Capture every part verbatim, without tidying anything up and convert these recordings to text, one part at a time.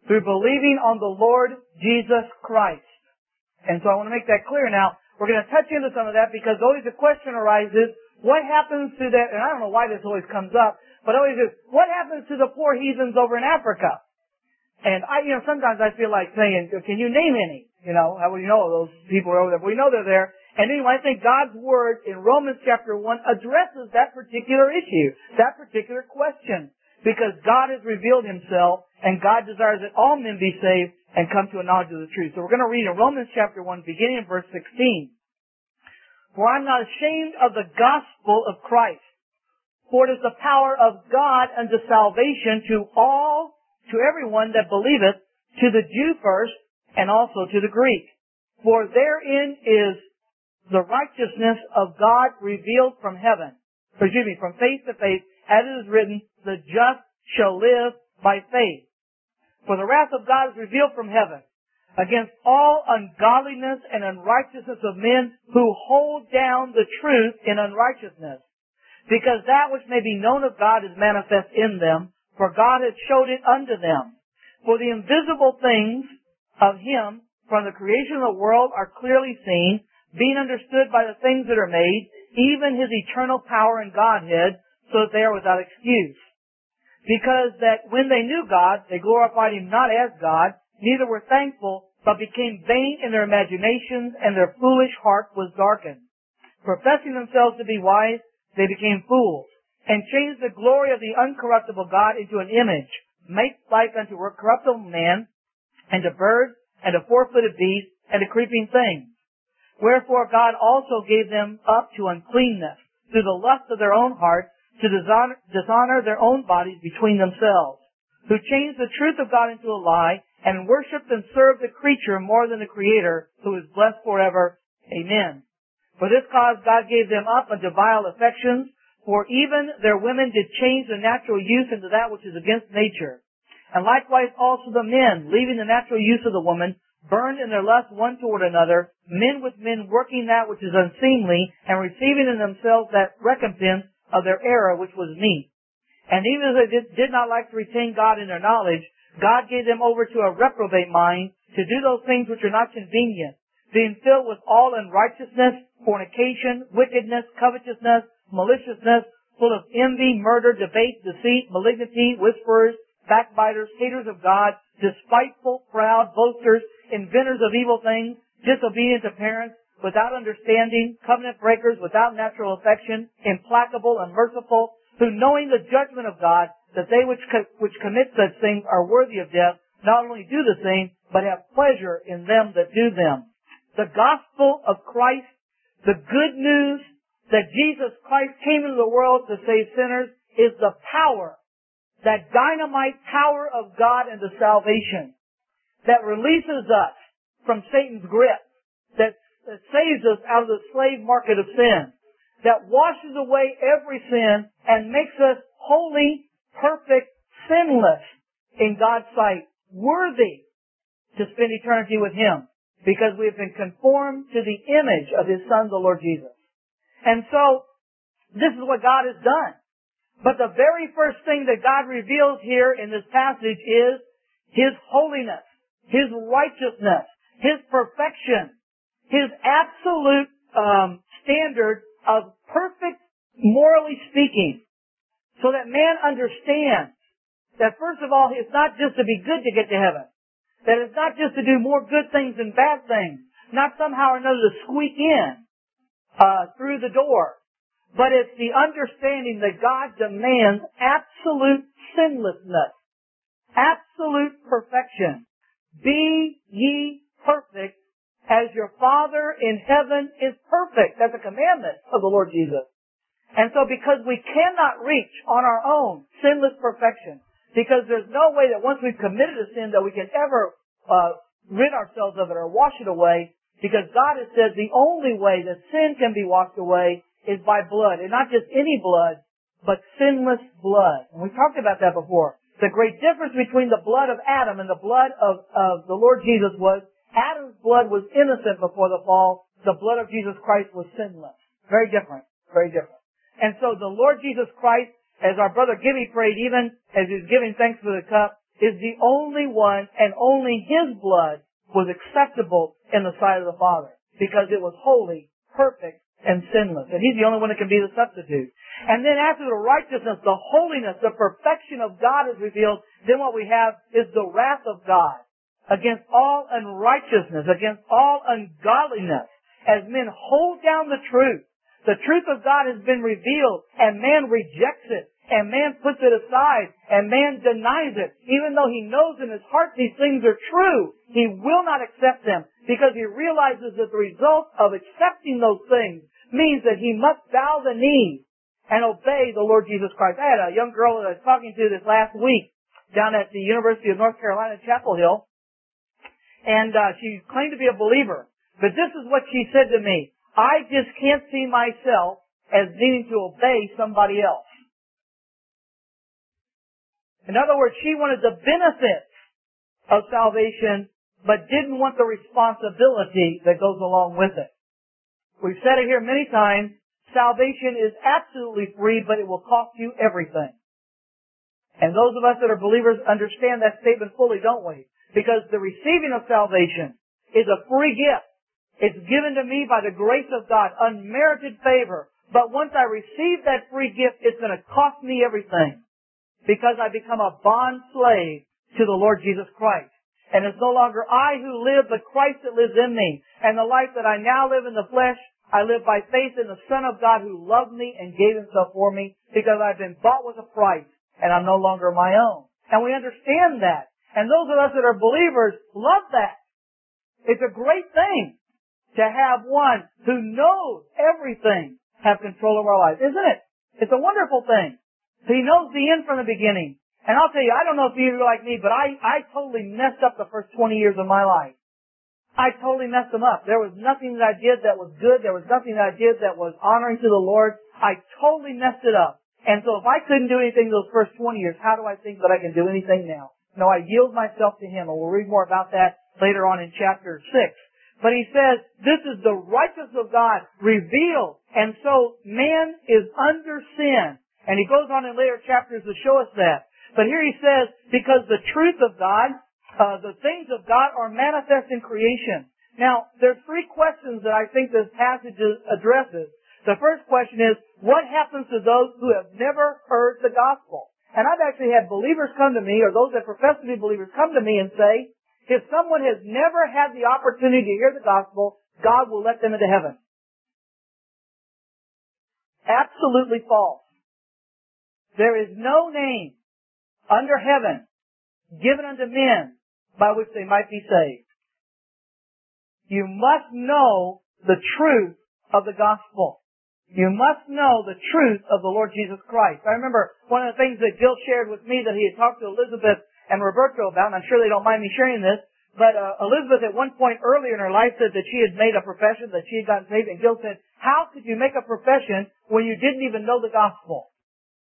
through believing on the Lord Jesus Christ. And so I want to make that clear now. We're going to touch into some of that because always the question arises, what happens to that, and I don't know why this always comes up, but always is, what happens to the poor heathens over in Africa? And I, you know, sometimes I feel like saying, can you name any? You know, how would you know those people are over there? We know they're there. And anyway, I think God's Word in Romans chapter one addresses that particular issue, that particular question. Because God has revealed Himself, and God desires that all men be saved and come to a knowledge of the truth. So we're going to read in Romans chapter one, beginning in verse sixteen. For I'm not ashamed of the gospel of Christ, for it is the power of God unto salvation to all, to everyone that believeth, to the Jew first, and also to the Greek. For therein is the righteousness of God revealed from heaven, excuse me, from faith to faith, as it is written, the just shall live by faith. For the wrath of God is revealed from heaven against all ungodliness and unrighteousness of men who hold down the truth in unrighteousness. Because that which may be known of God is manifest in them, for God hath showed it unto them. For the invisible things of Him from the creation of the world are clearly seen, being understood by the things that are made, even His eternal power and Godhead, so that they are without excuse. Because that when they knew God, they glorified Him not as God, neither were thankful, but became vain in their imaginations, and their foolish heart was darkened. Professing themselves to be wise, they became fools, and changed the glory of the uncorruptible God into an image, made like unto a corruptible man, and to birds, and to four-footed beasts, and to creeping things. Wherefore God also gave them up to uncleanness, through the lust of their own hearts, to dishonor, dishonor their own bodies between themselves, who changed the truth of God into a lie, and worshipped and served the creature more than the Creator, who is blessed forever. Amen. For this cause God gave them up unto vile affections, for even their women did change the natural use into that which is against nature. And likewise also the men, leaving the natural use of the woman, burned in their lust one toward another, men with men working that which is unseemly, and receiving in themselves that recompense of their error which was meat. And even as they did, did not like to retain God in their knowledge, God gave them over to a reprobate mind, to do those things which are not convenient, being filled with all unrighteousness, fornication, wickedness, covetousness, maliciousness, full of envy, murder, debate, deceit, malignity, whisperers, backbiters, haters of God, despiteful, proud, boasters, inventors of evil things, disobedient to parents, without understanding, covenant breakers, without natural affection, implacable, unmerciful, who knowing the judgment of God, that they which co- which commit such things are worthy of death, not only do the same, but have pleasure in them that do them. The gospel of Christ, the good news that Jesus Christ came into the world to save sinners, is the power, that dynamite power of God into salvation, that releases us from Satan's grip, that that saves us out of the slave market of sin, that washes away every sin and makes us holy, perfect, sinless in God's sight, worthy to spend eternity with Him, because we have been conformed to the image of His Son, the Lord Jesus. And so, this is what God has done. But the very first thing that God reveals here in this passage is His holiness, His righteousness, His perfection, His absolute um, standard of perfect, morally speaking, so that man understands that first of all, it's not just to be good to get to heaven, that it's not just to do more good things than bad things, not somehow or another to squeak in uh, through the door, but it's the understanding that God demands absolute sinlessness, absolute perfection. Be ye perfect as your Father in heaven is perfect. That's a commandment of the Lord Jesus. And so because we cannot reach on our own sinless perfection, because there's no way that once we've committed a sin that we can ever uh, rid ourselves of it or wash it away, because God has said the only way that sin can be washed away is by blood. And not just any blood, but sinless blood. And we talked about that before. The great difference between the blood of Adam and the blood of, of the Lord Jesus was Adam's blood was innocent before the fall. The blood of Jesus Christ was sinless. Very different. Very different. And so the Lord Jesus Christ, as our brother Gibby prayed, even as he's giving thanks for the cup, is the only one, and only His blood was acceptable in the sight of the Father, because it was holy, perfect, and sinless. And He's the only one that can be the substitute. And then after the righteousness, the holiness, the perfection of God is revealed, then what we have is the wrath of God against all unrighteousness, against all ungodliness, as men hold down the truth. The truth of God has been revealed, and man rejects it, and man puts it aside, and man denies it. Even though he knows in his heart these things are true, he will not accept them, because he realizes that the result of accepting those things means that he must bow the knee and obey the Lord Jesus Christ. I had a young girl that I was talking to this last week down at the University of North Carolina, Chapel Hill, and uh, she claimed to be a believer. But this is what she said to me: I just can't see myself as needing to obey somebody else. In other words, she wanted the benefits of salvation, but didn't want the responsibility that goes along with it. We've said it here many times: salvation is absolutely free, but it will cost you everything. And those of us that are believers understand that statement fully, don't we? Because the receiving of salvation is a free gift. It's given to me by the grace of God, unmerited favor. But once I receive that free gift, it's going to cost me everything, because I become a bond slave to the Lord Jesus Christ. And it's no longer I who live, but Christ that lives in me. And the life that I now live in the flesh, I live by faith in the Son of God who loved me and gave Himself for me, because I've been bought with a price, and I'm no longer my own. And we understand that. And those of us that are believers love that. It's a great thing to have one who knows everything have control of our lives, isn't it? It's a wonderful thing. He knows the end from the beginning. And I'll tell you, I don't know if you're like me, but I, I totally messed up the first twenty years of my life. I totally messed them up. There was nothing that I did that was good. There was nothing that I did that was honoring to the Lord. I totally messed it up. And so if I couldn't do anything those first twenty years, how do I think that I can do anything now? No, I yield myself to Him. And we'll read more about that later on in chapter six. But he says, this is the righteousness of God revealed. And so man is under sin. And he goes on in later chapters to show us that. But here he says, because the truth of God, uh, the things of God are manifest in creation. Now, there's three questions that I think this passage addresses. The first question is, what happens to those who have never heard the gospel? And I've actually had believers come to me, or those that profess to be believers come to me and say, if someone has never had the opportunity to hear the gospel, God will let them into heaven. Absolutely false. There is no name under heaven given unto men by which they might be saved. You must know the truth of the gospel. You must know the truth of the Lord Jesus Christ. I remember one of the things that Jill shared with me that he had talked to Elizabeth and Roberto about, and I'm sure they don't mind me sharing this, but uh, Elizabeth at one point earlier in her life said that she had made a profession, that she had gotten saved, and Jill said, how could you make a profession when you didn't even know the gospel?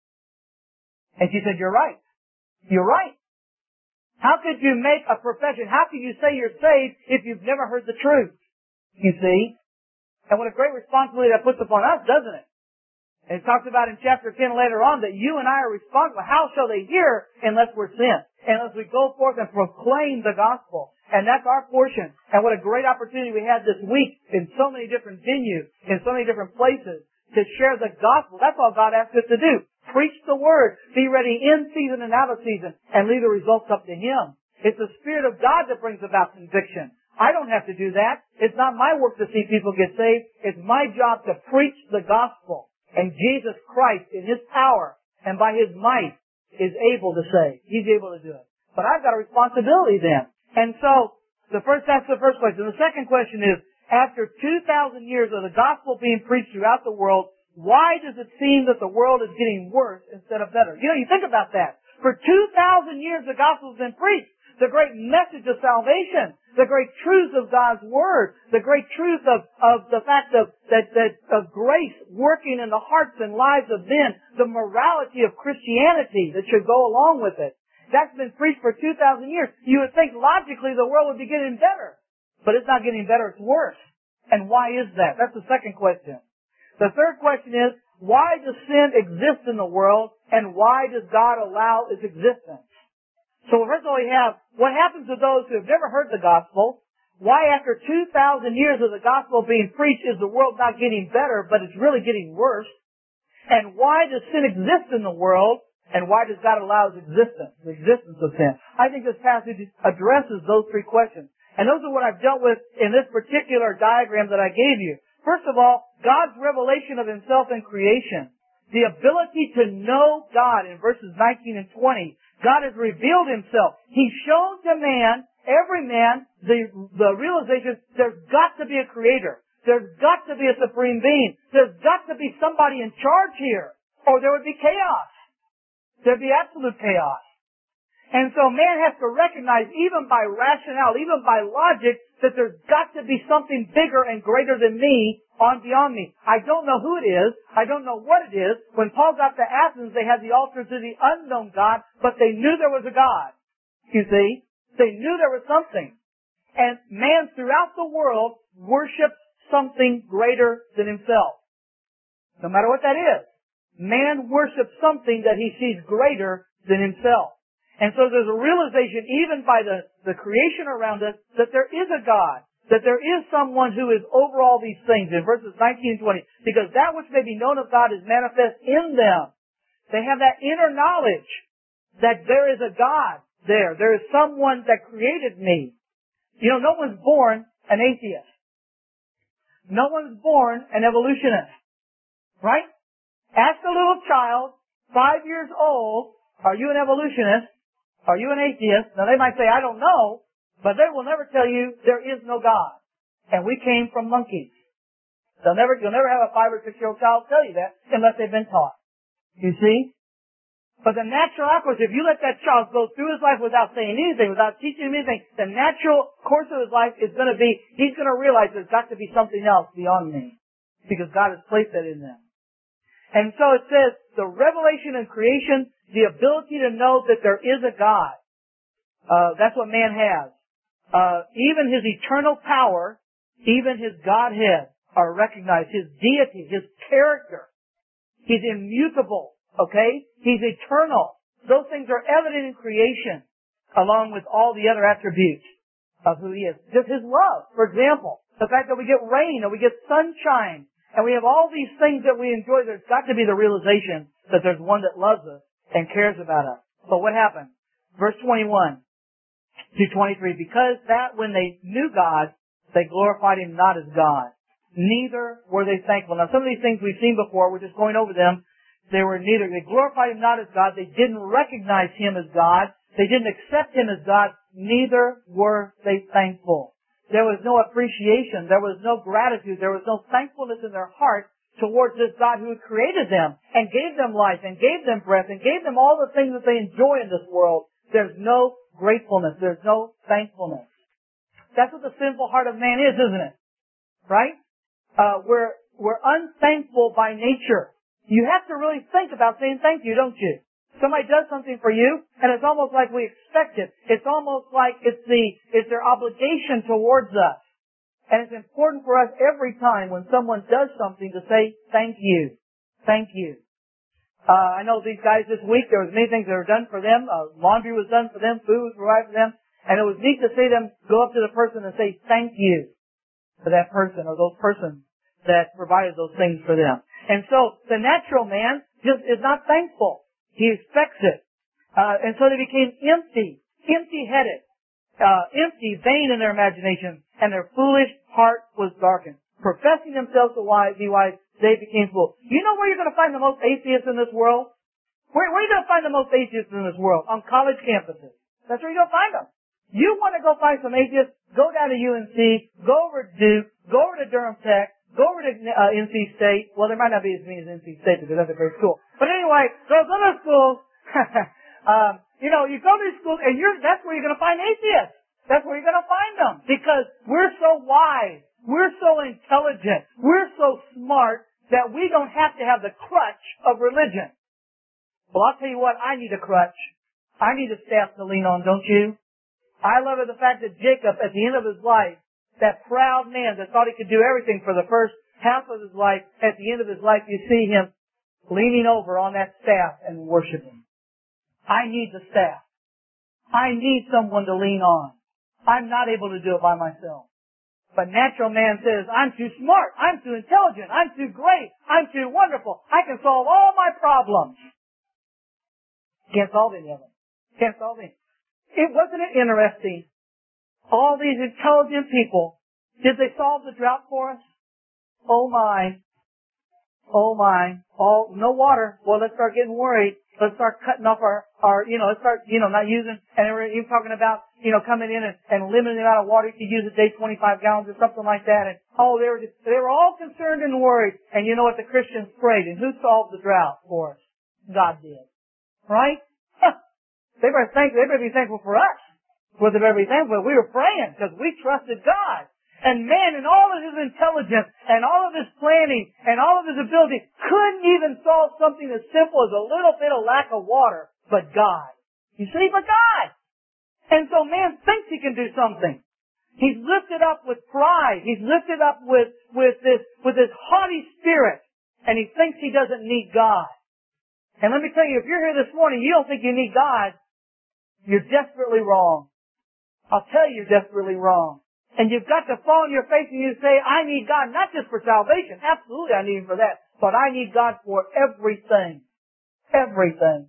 And she said, you're right. You're right. How could you make a profession? How could you say you're saved if you've never heard the truth? You see? And what a great responsibility that puts upon us, doesn't it? And it talks about in chapter ten later on that you and I are responsible. How shall they hear unless we're sent? Unless we go forth and proclaim the gospel. And that's our portion. And what a great opportunity we had this week in so many different venues, in so many different places, to share the gospel. That's all God asks us to do. Preach the word. Be ready in season and out of season. And leave the results up to Him. It's the Spirit of God that brings about conviction. I don't have to do that. It's not my work to see people get saved. It's my job to preach the gospel. And Jesus Christ, in His power and by His might, is able to save. He's able to do it. But I've got a responsibility then. And so, the first, that's the first question. The second question is, after two thousand years of the gospel being preached throughout the world, why does it seem that the world is getting worse instead of better? You know, you think about that. For two thousand years the gospel has been preached. The great message of salvation, the great truth of God's Word, the great truth of, of the fact of, that, that, of grace working in the hearts and lives of men, the morality of Christianity that should go along with it. That's been preached for two thousand years. You would think logically the world would be getting better. But it's not getting better, it's worse. And why is that? That's the second question. The third question is, why does sin exist in the world, and why does God allow its existence? So first of all, we have what happens to those who have never heard the gospel. Why after two thousand years of the gospel being preached is the world not getting better, but it's really getting worse? And why does sin exist in the world? And why does God allow its existence, the existence of sin? I think this passage addresses those three questions. And those are what I've dealt with in this particular diagram that I gave you. First of all, God's revelation of Himself in creation. The ability to know God in verses nineteen and twenty. God has revealed Himself. He's shown to man, every man, the, the realization there's got to be a creator. There's got to be a supreme being. There's got to be somebody in charge here, or there would be chaos. There'd be absolute chaos. And so man has to recognize, even by rationale, even by logic, that there's got to be something bigger and greater than me on beyond me. I don't know who it is. I don't know what it is. When Paul got to Athens, they had the altar to the unknown God, but they knew there was a God. You see? They knew there was something. And man throughout the world worships something greater than himself. No matter what that is. Man worships something that he sees greater than himself. And so there's a realization, even by the, the creation around us, that there is a God. That there is someone who is over all these things in verses nineteen and twenty. Because that which may be known of God is manifest in them. They have that inner knowledge that there is a God there. There is someone that created me. You know, no one's born an atheist. No one's born an evolutionist. Right? Ask a little child, five years old, are you an evolutionist? Are you an atheist? Now they might say, I don't know, but they will never tell you there is no God. And we came from monkeys. They'll never, you'll never have a five or six year old child tell you that unless they've been taught. You see? But the natural outcourse, if you let that child go through his life without saying anything, without teaching him anything, the natural course of his life is going to be, he's going to realize there's got to be something else beyond me. Because God has placed that in them. And so it says, the revelation and creation, the ability to know that there is a God. Uh, that's what man has. Uh, even his eternal power, even his Godhead are recognized. His deity, his character. He's immutable. Okay? He's eternal. Those things are evident in creation, along with all the other attributes of who he is. Just his love, for example. The fact that we get rain, and we get sunshine, and we have all these things that we enjoy. There's got to be the realization that there's one that loves us and cares about us. But what happened? Verse twenty-one to twenty-three. Because that when they knew God, they glorified Him not as God. Neither were they thankful. Now some of these things we've seen before, we're just going over them. They were neither, they glorified Him not as God. They didn't recognize Him as God. They didn't accept Him as God. Neither were they thankful. There was no appreciation. There was no gratitude. There was no thankfulness in their heart towards this God who had created them and gave them life and gave them breath and gave them all the things that they enjoy in this world. There's no gratefulness. There's no thankfulness. That's what the sinful heart of man is, isn't it? Right? Uh, we're, we're unthankful by nature. You have to really think about saying thank you, don't you? Somebody does something for you, and it's almost like we expect it. It's almost like it's the, it's their obligation towards us. And it's important for us every time when someone does something to say, thank you. Thank you. Uh, I know these guys this week, there was many things that were done for them. Uh, laundry was done for them, food was provided for them. And it was neat to see them go up to the person and say, thank you to that person or those persons that provided those things for them. And so, the natural man just is not thankful. He expects it. Uh, and so they became empty, empty-headed, uh, empty, vain in their imagination, and their foolish heart was darkened. Professing themselves to be wise, they became fools. You know where you're going to find the most atheists in this world? Where, where are you going to find the most atheists in this world? On college campuses. That's where you're going to find them. You want to go find some atheists? Go down to U N C, go over to Duke, go over to Durham Tech, go over to uh, N C State. Well, there might not be as many as N C State because that's a great school. But anyway, those other schools, um, you know, you go to these schools and you're, that's where you're going to find atheists. That's where you're going to find them. Because we're so wise. We're so intelligent. We're so smart that we don't have to have the crutch of religion. Well, I'll tell you what, I need a crutch. I need a staff to lean on, don't you? I love it the fact that Jacob, at the end of his life, that proud man that thought he could do everything for the first half of his life, at the end of his life, you see him leaning over on that staff and worshiping. I need the staff. I need someone to lean on. I'm not able to do it by myself. But natural man says, I'm too smart, I'm too intelligent, I'm too great, I'm too wonderful, I can solve all my problems. Can't solve any of them. Can't solve any. It wasn't it interesting? All these intelligent people, did they solve the drought for us? Oh my. Oh my. Oh, no water. Well, let's start getting worried. Let's start cutting off our, our, you know, let's start, you know, not using, and we're even talking about, you know, coming in and, and limiting the amount of water you can use a day, twenty-five gallons or something like that. And, oh, they were just, they were all concerned and worried. And you know what? The Christians prayed. And who solved the drought for us? God did. Right? Huh. They better thank, they better be thankful for us. Well, they better be thankful. We were praying because we trusted God. And man, in all of his intelligence and all of his planning and all of his ability, couldn't even solve something as simple as a little bit of lack of water. But God. You see, but God. And so man thinks he can do something. He's lifted up with pride. He's lifted up with, with this, with this haughty spirit. And he thinks he doesn't need God. And let me tell you, if you're here this morning, you don't think you need God, you're desperately wrong. I'll tell you you're desperately wrong. And you've got to fall on your face and you say, I need God not just for salvation. Absolutely, I need Him for that. But I need God for everything. Everything.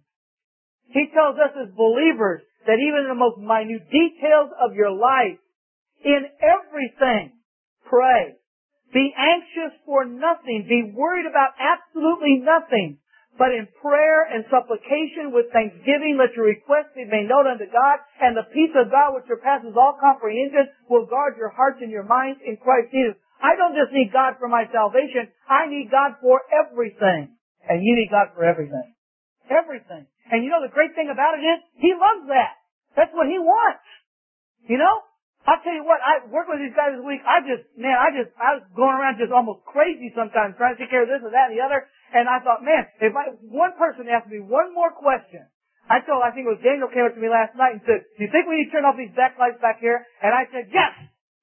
He tells us as believers that even in the most minute details of your life, in everything, pray. Be anxious for nothing. Be worried about absolutely nothing. But in prayer and supplication with thanksgiving, let your requests be made known unto God, and the peace of God which surpasses all comprehension will guard your hearts and your minds in Christ Jesus. I don't just need God for my salvation. I need God for everything. And you need God for everything. Everything. And you know the great thing about it is, He loves that. That's what He wants. You know? I'll tell you what, I worked with these guys this week. I just, man, I just, I was going around just almost crazy sometimes trying to take care of this or that and the other. And I thought, man, if I, one person asked me one more question, I told, I think it was Daniel came up to me last night and said, do you think we need to turn off these backlights back here? And I said, yes.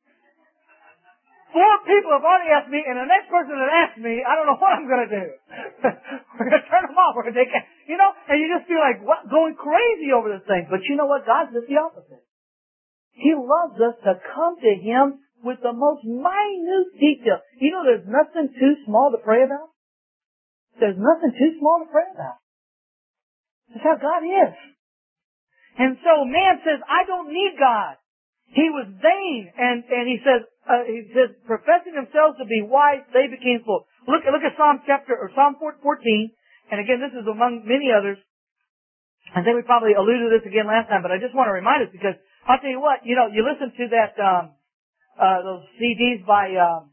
Four people have already asked me, and the next person that asks me, I don't know what I'm going to do. We're going to turn them off. We're going to take it. You know, and you just feel like what, going crazy over this thing. But you know what? God's just the opposite. He loves us to come to Him with the most minute detail. You know, there's nothing too small to pray about. There's nothing too small to pray about. That's how God is. And so man says, I don't need God. He was vain, and, and he says, uh, he says, professing themselves to be wise, they became fools. Look, look at Psalm chapter, or Psalm fourteen, and again, this is among many others. I think we probably alluded to this again last time, but I just want to remind us because I'll tell you what, you know, you listen to that, um, uh, those C Ds by, um,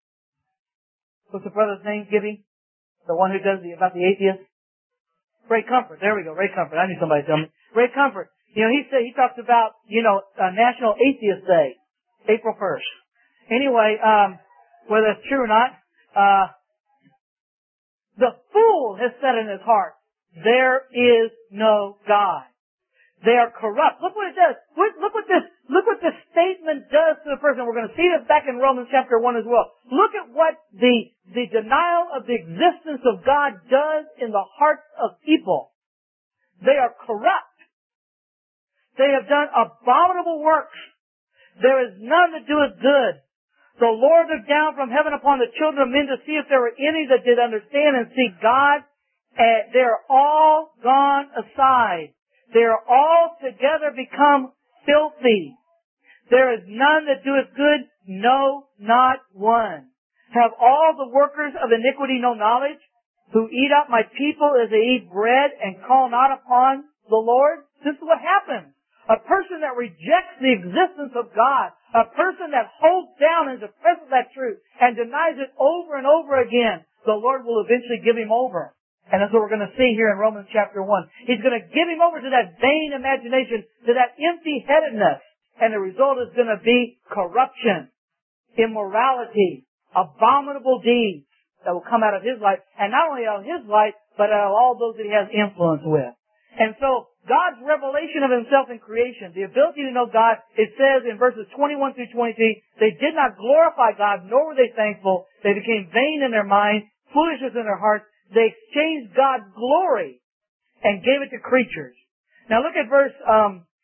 what's the brother's name, Gibby? The one who does the, about the atheist? Ray Comfort. There we go, Ray Comfort. I knew somebody tell me. Ray Comfort. You know, he said, he talks about, you know, uh, National Atheist Day, April first. Anyway, um, whether that's true or not, uh, the fool has said in his heart, there is no God. They are corrupt. Look what it does. Look, look what this, look what this statement does to the person. We're going to see this back in Romans chapter one as well. Look at what the, the denial of the existence of God does in the hearts of people. They are corrupt. They have done abominable works. There is none that doeth good. The Lord looked down from heaven upon the children of men to see if there were any that did understand and seek God. And they are all gone aside. They are all together become filthy. There is none that doeth good, no, not one. Have all the workers of iniquity no knowledge, who eat up my people as they eat bread and call not upon the Lord? This is what happens. A person that rejects the existence of God, a person that holds down and suppresses that truth and denies it over and over again, the Lord will eventually give him over. And that's what we're going to see here in Romans chapter one. He's going to give him over to that vain imagination, to that empty-headedness. And the result is going to be corruption, immorality, abominable deeds that will come out of his life. And not only out of his life, but out of all those that he has influence with. And so, God's revelation of himself in creation, the ability to know God, it says in verses twenty-one through twenty-three, they did not glorify God, nor were they thankful. They became vain in their mind, foolishness in their hearts. They exchanged God's glory and gave it to creatures. Now look at verse um,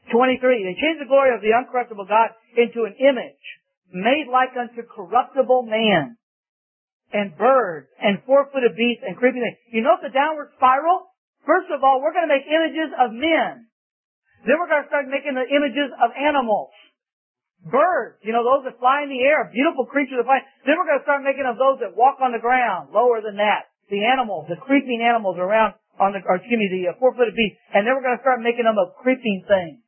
twenty-three, they changed the glory of the uncorruptible God into an image made like unto corruptible man and birds and four-footed beasts and creeping things. You note the downward spiral? First of all, we're going to make images of men. Then we're going to start making the images of animals. Birds, you know, those that fly in the air, beautiful creatures that fly. Then we're going to start making of those that walk on the ground, lower than that. The animals, the creeping animals around on the, or excuse me, the uh, four-footed beasts. And then we're going to start making them of creeping things.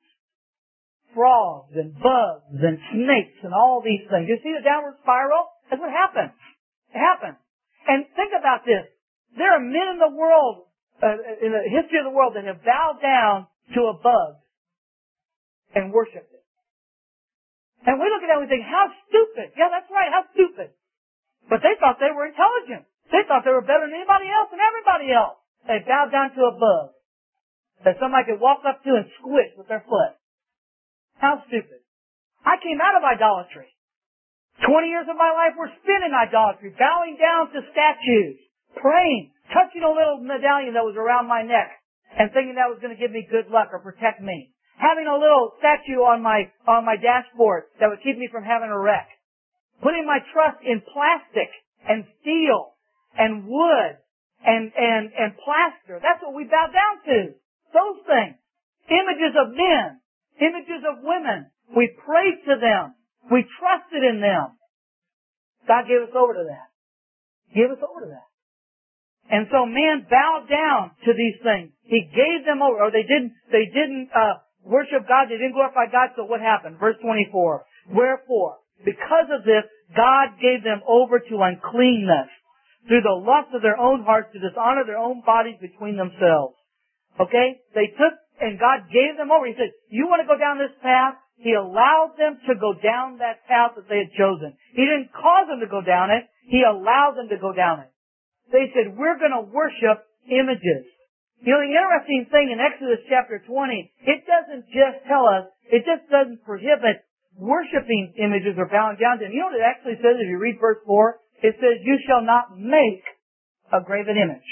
Frogs and bugs and snakes and all these things. You see the downward spiral? That's what happens. It happens. And think about this. There are men in the world, uh, in the history of the world, that have bowed down to a bug and worshipped it. And we look at that and we think, how stupid. Yeah, that's right, how stupid. But they thought they were intelligent. They thought they were better than anybody else and everybody else. They bowed down to a bug that somebody could walk up to and squish with their foot. How stupid. I came out of idolatry. Twenty years of my life were spent in idolatry, bowing down to statues, praying, touching a little medallion that was around my neck, and thinking that was going to give me good luck or protect me. Having a little statue on my on my dashboard that would keep me from having a wreck. Putting my trust in plastic and steel and wood and and and plaster. That's what we bow down to. Those things. Images of men. Images of women. We prayed to them. We trusted in them. God gave us over to that. Gave us over to that. And so man bowed down to these things. He gave them over, or they didn't, they didn't, uh, worship God. They didn't glorify God. So what happened? Verse twenty-four. Wherefore, because of this, God gave them over to uncleanness through the lust of their own hearts to dishonor their own bodies between themselves. Okay? They took, and God gave them over. He said, you want to go down this path? He allowed them to go down that path that they had chosen. He didn't cause them to go down it. He allowed them to go down it. They said, we're going to worship images. You know, the interesting thing in Exodus chapter twenty, it doesn't just tell us, it just doesn't prohibit worshiping images or bowing down to them. You know what it actually says if you read verse four? It says, you shall not make a graven image.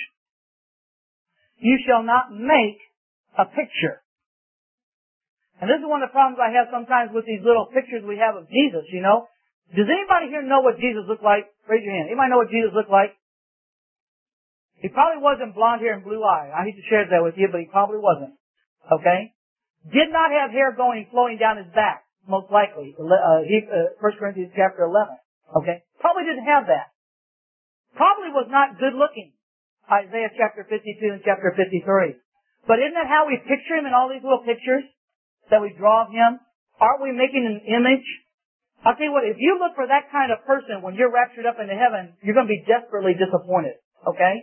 You shall not make a picture. And this is one of the problems I have sometimes with these little pictures we have of Jesus, you know. Does anybody here know what Jesus looked like? Raise your hand. Anybody know what Jesus looked like? He probably wasn't blonde hair and blue eyes. I hate to share that with you, but he probably wasn't. Okay? Did not have hair going, flowing down his back, most likely. Uh, he, uh, First Corinthians chapter eleven. Okay? Probably didn't have that. Probably was not good looking. Isaiah chapter fifty-two and chapter fifty-three. But isn't that how we picture him in all these little pictures that we draw of him? Aren't we making an image? I'll tell you what, if you look for that kind of person when you're raptured up into heaven, you're going to be desperately disappointed. Okay?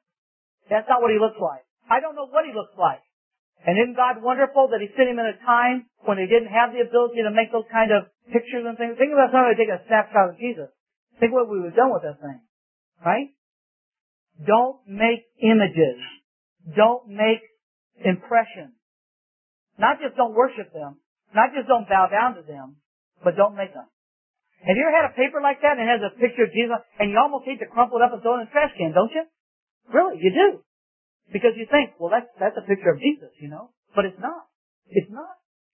That's not what he looks like. I don't know what he looks like. And isn't God wonderful that he sent him in a time when they didn't have the ability to make those kind of pictures and things? Think about somebody taking a snapshot of Jesus. Think what we would have done with that thing. Right? Don't make images. Don't make impressions. Not just don't worship them. Not just don't bow down to them. But don't make them. Have you ever had a paper like that and it has a picture of Jesus and you almost hate to crumple it up and throw it in the trash can, don't you? Really, you do. Because you think, well, that's, that's a picture of Jesus, you know? But it's not. It's not.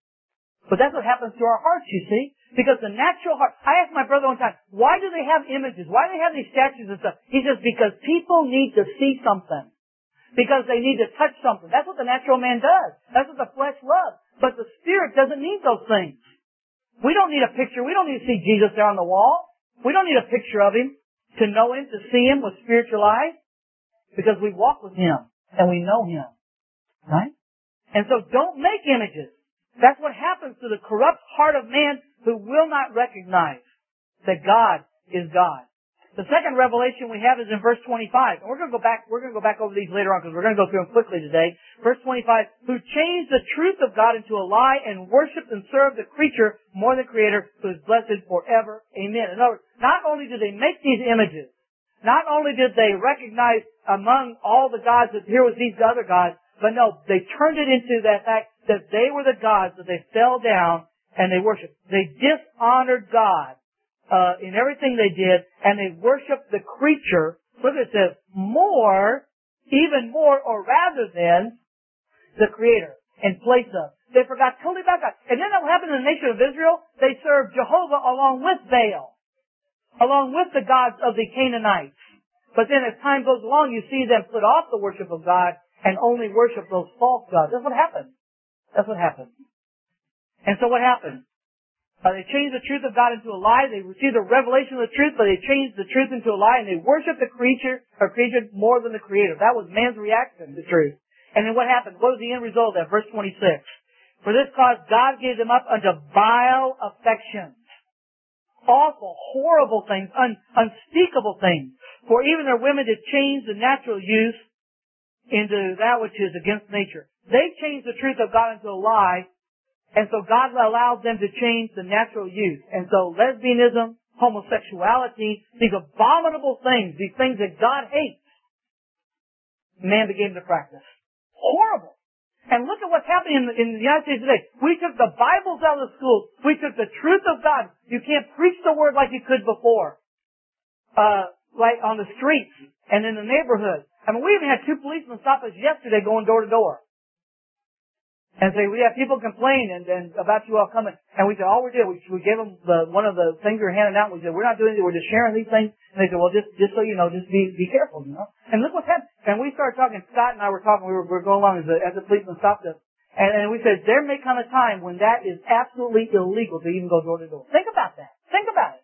But that's what happens to our hearts, you see? Because the natural heart, I asked my brother one time, why do they have images? Why do they have these statues and stuff? He says, because people need to see something. Because they need to touch something. That's what the natural man does. That's what the flesh loves. But the spirit doesn't need those things. We don't need a picture. We don't need to see Jesus there on the wall. We don't need a picture of him to know him, to see him with spiritual eyes. Because we walk with him and we know him. Right? And so don't make images. That's what happens to the corrupt heart of man who will not recognize that God is God. The second revelation we have is in verse twenty-five. And we're going to go back, we're going to go back over these later on because we're going to go through them quickly today. Verse twenty-five, who changed the truth of God into a lie and worshiped and served the creature more than the Creator, who is blessed forever. Amen. In other words, not only did they make these images, not only did they recognize among all the gods that here was these other gods, but no, they turned it into that fact that they were the gods that they fell down and they worshiped. They dishonored God uh, in everything they did, and they worshiped the creature. Look, it says more, even more, or rather than the Creator in place of. They forgot totally about God. And then what happened in the nation of Israel? They served Jehovah along with Baal, along with the gods of the Canaanites. But then as time goes along, you see them put off the worship of God and only worship those false gods. That's what happened. That's what happened. And so what happened? Uh, they changed the truth of God into a lie. They received a revelation of the truth, but they changed the truth into a lie, and they worshiped the creature or creature more than the Creator. That was man's reaction to truth. And then what happened? What was the end result of that? Verse twenty-six. For this cause God gave them up unto vile affections. Awful, horrible things, un- unspeakable things. For even their women did change the natural use into that which is against nature. They changed the truth of God into a lie. And so God allowed them to change the natural use. And so lesbianism, homosexuality, these abominable things, these things that God hates, man began to practice. Horrible. And look at what's happening in the, in the United States today. We took the Bibles out of the schools. We took the truth of God. You can't preach the Word like you could before. Uh, like on the streets and in the neighborhood. I mean, we even had two policemen stop us yesterday going door to door. And say, we have people complain and, and about you all coming. And we said, all we did, we, we gave them the, one of the things we were handing out. We said, we're not doing it. We're just sharing these things. And they said, well, just, just so you know, just be, be careful, you know. And look what's happened. And we started talking, Scott and I were talking, we were, we were going along as the, as the policeman stopped us. And, and we said, there may come a time when that is absolutely illegal to even go door to door. Think about that. Think about it.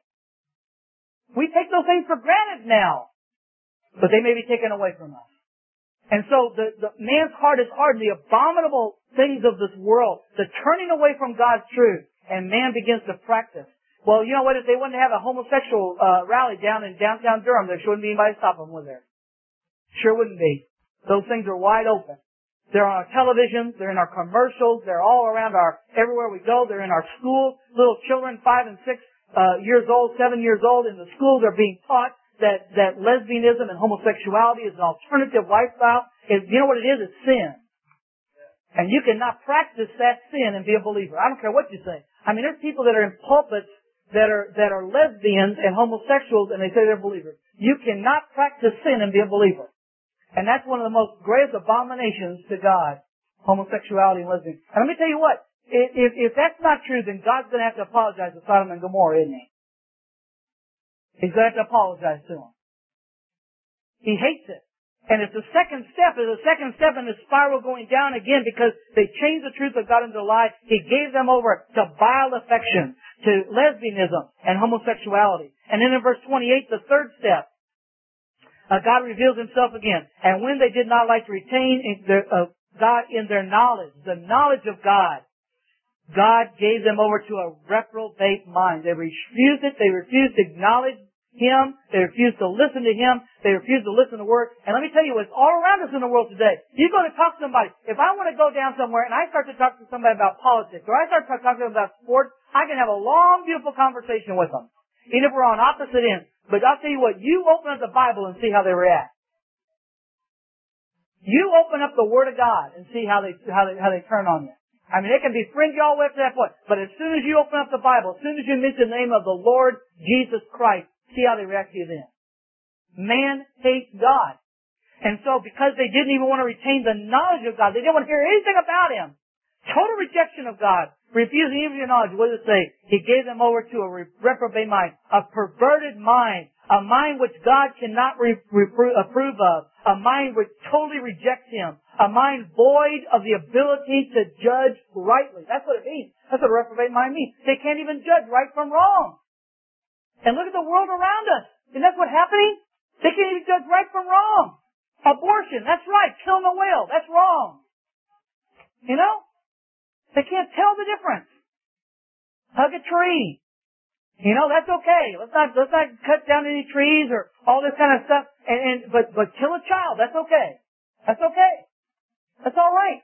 We take those things for granted now. But they may be taken away from us. And so the, the man's heart is hardened. The abominable things of this world, the turning away from God's truth, and man begins to practice. Well, you know what? If they wanted to have a homosexual uh, rally down in downtown Durham, there shouldn't be anybody stopping them, would there? Sure wouldn't be. Those things are wide open. They're on our televisions. They're in our commercials. They're all around our everywhere we go. They're in our schools. Little children, five and six uh, years old, seven years old, in the schools are being taught that, that lesbianism and homosexuality is an alternative lifestyle. It, you know what it is? It's sin. And you cannot practice that sin and be a believer. I don't care what you say. I mean, there's people that are in pulpits that are, that are lesbians and homosexuals and they say they're believers. You cannot practice sin and be a believer. And that's one of the most greatest abominations to God. Homosexuality and lesbianism. And let me tell you what. If, if that's not true, then God's going to have to apologize to Sodom and Gomorrah, isn't he? He's going to have to apologize to them. He hates it. And it's the second step, it's the second step in the spiral going down again because they changed the truth of God into a lie. He gave them over to vile affection, to lesbianism and homosexuality. And then in verse twenty-eight, the third step, uh, God reveals himself again. And when they did not like to retain in their, uh, God in their knowledge, the knowledge of God, God gave them over to a reprobate mind. They refused it. They refused to acknowledge Him. They refused to listen to Him. They refused to listen to the Word. And let me tell you, it's all around us in the world today. You go to talk to somebody. If I want to go down somewhere and I start to talk to somebody about politics, or I start to talk to them about sports, I can have a long, beautiful conversation with them. Even if we're on opposite ends. But I'll tell you what, you open up the Bible and see how they react. You open up the Word of God and see how they, how they, how they turn on you. I mean, it can be fringy all the way up to that point. But as soon as you open up the Bible, as soon as you mention the name of the Lord Jesus Christ, see how they react to you then. Man hates God. And so because they didn't even want to retain the knowledge of God, they didn't want to hear anything about Him. Total rejection of God. Refusing even your knowledge. What does it say? He gave them over to a reprobate mind. A perverted mind. A mind which God cannot re- repro- approve of. A mind which totally rejects Him. A mind void of the ability to judge rightly. That's what it means. That's what a reprobate mind means. They can't even judge right from wrong. And look at the world around us. Isn't that what's happening? They can't even judge right from wrong. Abortion, that's right. Killing a whale, that's wrong. You know? They can't tell the difference. Hug a tree. You know, that's okay. Let's not, let's not cut down any trees or all this kind of stuff. And, and, but, but kill a child, that's okay. That's okay. That's alright.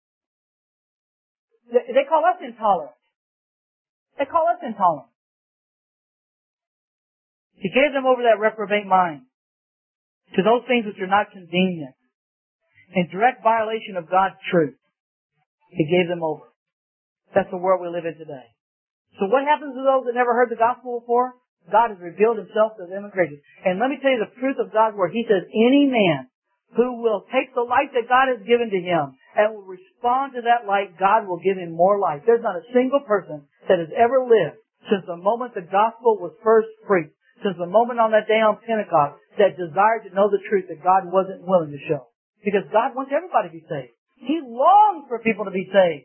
They, they call us intolerant. They call us intolerant. He gave them over that reprobate mind to those things which are not convenient. In direct violation of God's truth, He gave them over. That's the world we live in today. So what happens to those that never heard the gospel before? God has revealed Himself to them in grace. And let me tell you the truth of God's word. He says, any man who will take the light that God has given to him and will respond to that light, God will give him more light. There's not a single person that has ever lived since the moment the gospel was first preached, since the moment on that day on Pentecost, that desired to know the truth that God wasn't willing to show. Because God wants everybody to be saved. He longs for people to be saved.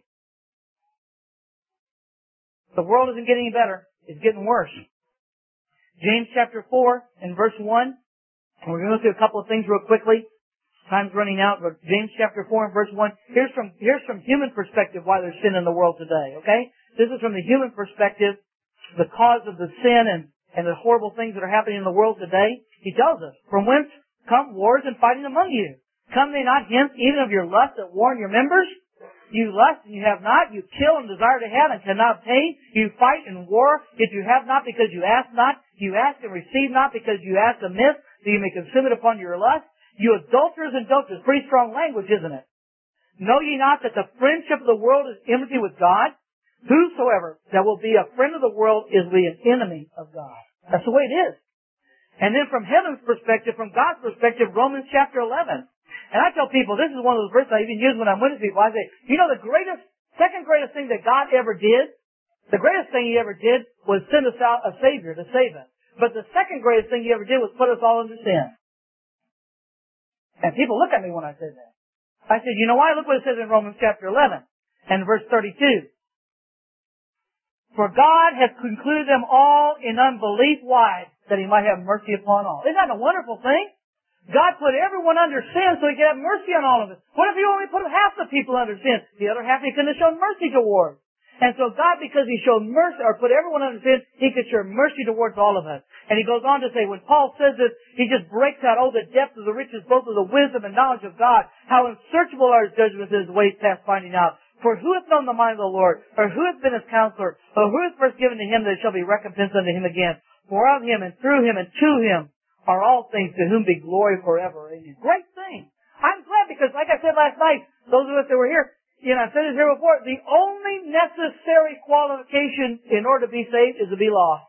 The world isn't getting any better. It's getting worse. James chapter four and verse one. And we're going to go through a couple of things real quickly. Time's running out, but James chapter four and verse one. Here's from, here's from human perspective why there's sin in the world today, okay? This is from the human perspective, the cause of the sin and, and the horrible things that are happening in the world today. He tells us, from whence come wars and fighting among you? Come they not hence even of your lust that war in your members? You lust and you have not. You kill and desire to have and cannot obtain. You fight and war, yet you have not because you ask not. You ask and receive not because you ask amiss, that you may consume it upon your lust. You adulterers and adulterers. Pretty strong language, isn't it? Know ye not that the friendship of the world is enmity with God? Whosoever that will be a friend of the world is be an enemy of God. That's the way it is. And then from heaven's perspective, from God's perspective, Romans chapter eleven. And I tell people, this is one of those verses I even use when I'm with people. I say, you know the greatest, second greatest thing that God ever did? The greatest thing He ever did was send us out a Savior to save us. But the second greatest thing He ever did was put us all under sin. And people look at me when I say that. I said, you know why? Look what it says in Romans chapter eleven and verse thirty-two. For God hath concluded them all in unbelief. Why? That He might have mercy upon all. Isn't that a wonderful thing? God put everyone under sin so He could have mercy on all of us. What if He only put half the people under sin? The other half He couldn't have shown mercy toward. And so God, because He showed mercy, or put everyone under sin, He could show mercy towards all of us. And He goes on to say, when Paul says this, he just breaks out, oh, the depth of the riches, both of the wisdom and knowledge of God, how unsearchable are His judgments and His ways past finding out. For who hath known the mind of the Lord? Or who hath been His counselor? Or who hath first given to Him that shall be recompensed unto Him again? For of Him, and through Him, and to Him are all things, to whom be glory forever. Amen. Great thing. I'm glad because, like I said last night, those of us that were here, you know, I said this here before, the only necessary qualification in order to be saved is to be lost.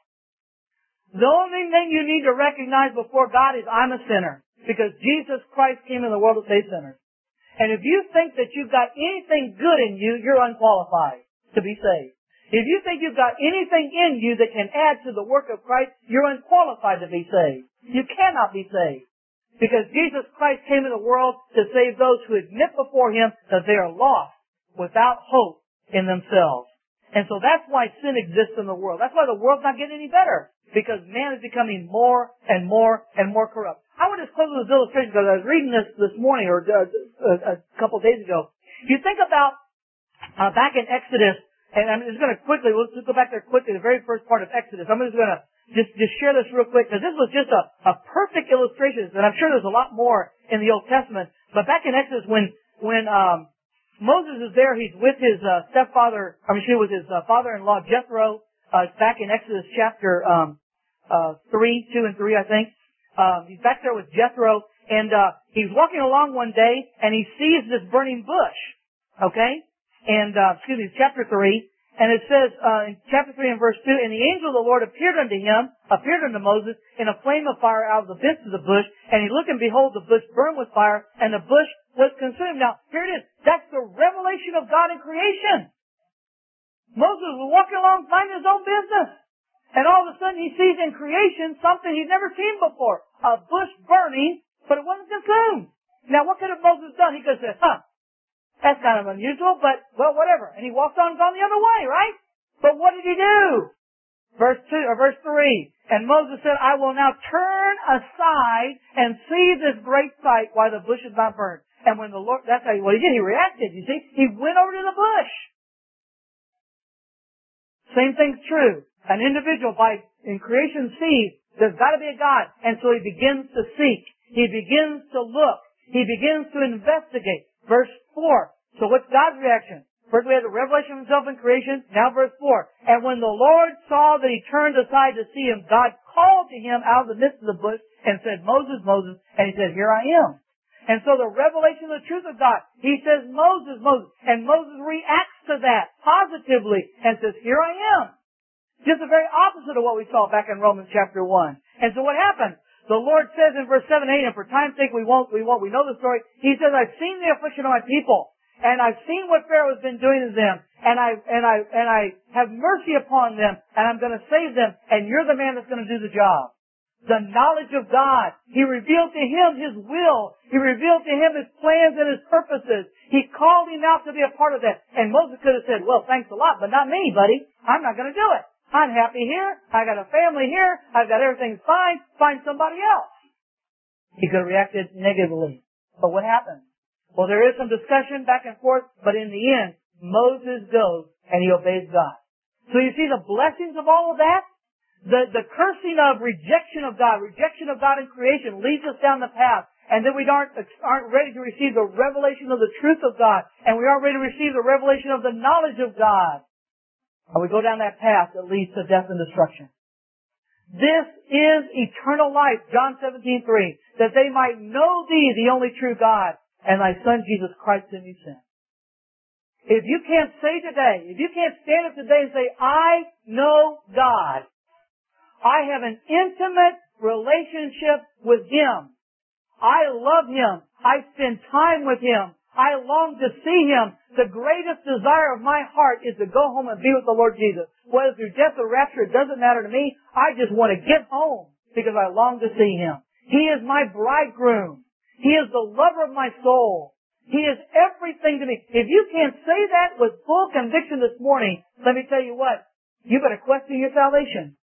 The only thing you need to recognize before God is I'm a sinner. Because Jesus Christ came in the world to save sinners. And if you think that you've got anything good in you, you're unqualified to be saved. If you think you've got anything in you that can add to the work of Christ, you're unqualified to be saved. You cannot be saved. Because Jesus Christ came in the world to save those who admit before Him that they are lost, without hope in themselves. And so that's why sin exists in the world. That's why the world's not getting any better. Because man is becoming more and more and more corrupt. I want to close with this illustration because I was reading this this morning or uh, a couple of days ago. You think about uh, back in Exodus, and I'm just going to quickly, let's just go back there quickly, the very first part of Exodus. I'm just going to just, just share this real quick because this was just a, a perfect illustration. And I'm sure there's a lot more in the Old Testament. But back in Exodus when, when, um, Moses is there. He's with his uh, stepfather. I mean, she was his uh, father-in-law Jethro. Uh, back in Exodus chapter um, uh, three, two, and three, I think. Um, he's back there with Jethro, and uh, he's walking along one day, and he sees this burning bush. Okay, and uh, excuse me, chapter three, and it says uh, in chapter three and verse two, and the angel of the Lord appeared unto him, appeared unto Moses in a flame of fire out of the midst of the bush, and he looked and behold, the bush burned with fire, and the bush was consumed. Now, here it is. That's the revelation of God in creation. Moses was walking along minding his own business. And all of a sudden he sees in creation something he'd never seen before. A bush burning, but it wasn't consumed. Now, what could have Moses done? He could have said, huh, that's kind of unusual, but, well, whatever. And he walked on and gone the other way, right? But what did he do? Verse two, or verse three. And Moses said, I will now turn aside and see this great sight while the bush is not burned. And when the Lord, that's how he, what he did, he reacted, you see. He went over to the bush. Same thing's true. An individual by, in creation sees, there's got to be a God. And so he begins to seek. He begins to look. He begins to investigate. Verse four. So what's God's reaction? First we had the revelation of Himself in creation. Now verse four. And when the Lord saw that he turned aside to see him, God called to him out of the midst of the bush and said, Moses, Moses. And he said, here I am. And so the revelation of the truth of God, He says, Moses, Moses. And Moses reacts to that positively and says, here I am. Just the very opposite of what we saw back in Romans chapter one. And so what happened? The Lord says in verse seven, eight, and for time's sake we won't, we won't, we know the story. He says, I've seen the affliction of my people, and I've seen what Pharaoh has been doing to them, and I, and I, and I have mercy upon them, and I'm going to save them, and you're the man that's going to do the job. The knowledge of God. He revealed to him His will. He revealed to him His plans and His purposes. He called him out to be a part of that. And Moses could have said, well, thanks a lot, but not me, buddy. I'm not going to do it. I'm happy here. I got a family here. I've got everything fine. Find somebody else. He could have reacted negatively. But what happened? Well, there is some discussion back and forth, but in the end, Moses goes and he obeys God. So you see the blessings of all of that? The, the cursing of rejection of God, rejection of God in creation leads us down the path. And then we aren't, aren't ready to receive the revelation of the truth of God. And we aren't ready to receive the revelation of the knowledge of God. And we go down that path that leads to death and destruction. This is eternal life, John seventeen three, that they might know Thee, the only true God, and Thy Son Jesus Christ whom You sent. If you can't say today, if you can't stand up today and say, I know God, I have an intimate relationship with Him, I love Him, I spend time with Him, I long to see Him, the greatest desire of my heart is to go home and be with the Lord Jesus. Whether through death or rapture, it doesn't matter to me. I just want to get home because I long to see Him. He is my bridegroom. He is the lover of my soul. He is everything to me. If you can't say that with full conviction this morning, let me tell you what, you better question your salvation.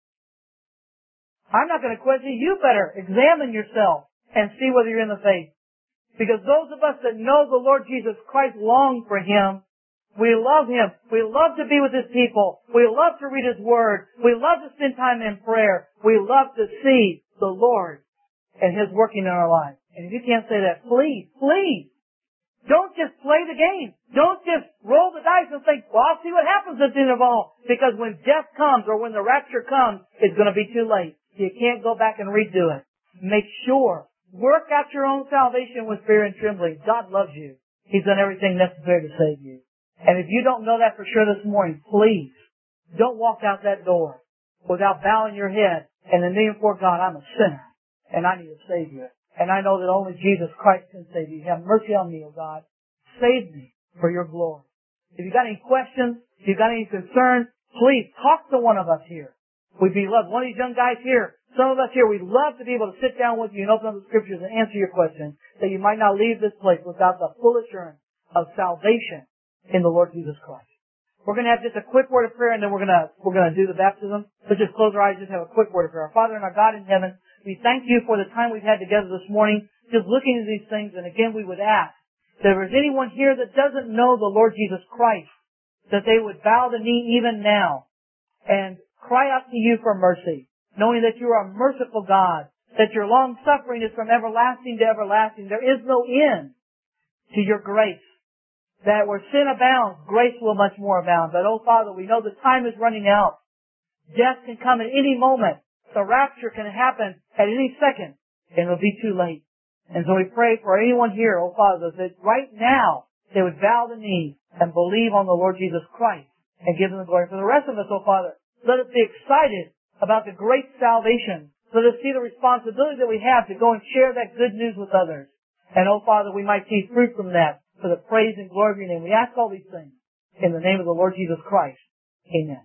I'm not going to question you. You better examine yourself and see whether you're in the faith. Because those of us that know the Lord Jesus Christ long for Him. We love Him. We love to be with His people. We love to read His Word. We love to spend time in prayer. We love to see the Lord and His working in our lives. And if you can't say that, please, please, don't just play the game. Don't just roll the dice and think, well, I'll see what happens at the end of all. Because when death comes or when the rapture comes, it's going to be too late. You can't go back and redo it. Make sure. Work out your own salvation with fear and trembling. God loves you. He's done everything necessary to save you. And if you don't know that for sure this morning, please don't walk out that door without bowing your head and then kneeling before God, I'm a sinner and I need a Savior. And I know that only Jesus Christ can save you. Have mercy on me, O God. Save me for Your glory. If you've got any questions, if you've got any concerns, please talk to one of us here. We'd be loved. One of these young guys here, some of us here, we'd love to be able to sit down with you and open up the Scriptures and answer your questions, that you might not leave this place without the full assurance of salvation in the Lord Jesus Christ. We're going to have just a quick word of prayer, and then we're going to we're going to do the baptism. Let's just close our eyes and just have a quick word of prayer. Our Father and our God in heaven, we thank You for the time we've had together this morning, just looking at these things. And again, we would ask that if there's anyone here that doesn't know the Lord Jesus Christ, that they would bow the knee even now and cry out to You for mercy, knowing that You are a merciful God, that Your long suffering is from everlasting to everlasting. There is no end to Your grace. That where sin abounds, grace will much more abound. But, oh Father, we know the time is running out. Death can come at any moment. The rapture can happen at any second, and it'll be too late. And so we pray for anyone here, oh Father, that right now they would bow the knee and believe on the Lord Jesus Christ and give Him the glory. For the rest of us, oh Father, let us be excited about the great salvation. Let us see the responsibility that we have to go and share that good news with others. And, oh Father, we might see fruit from that for the praise and glory of Your name. We ask all these things in the name of the Lord Jesus Christ. Amen.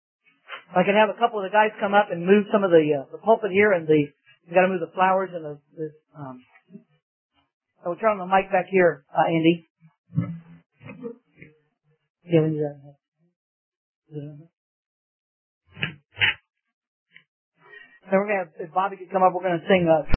If I can have a couple of the guys come up and move some of the uh, the pulpit here, and the we've got to move the flowers and the, the um. So we'll turn on the mic back here, uh, Andy. Yeah, we need that. Then we're gonna have, if Bobby could come up, we're gonna sing. Uh,